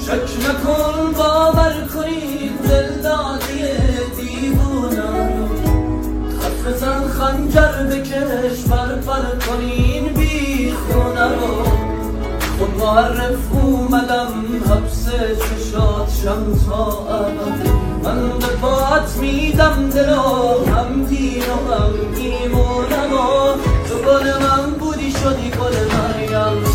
شک نکن باور کنید دل داده دیوونه رو خط بزن خنجر بکش بر کنین بی خونه رو خود معرف اومدم حبس چشات شم تا ابد من به پات میدم دل و هم دین و هم ایمونم و تو گل من بودی شدی گل مریم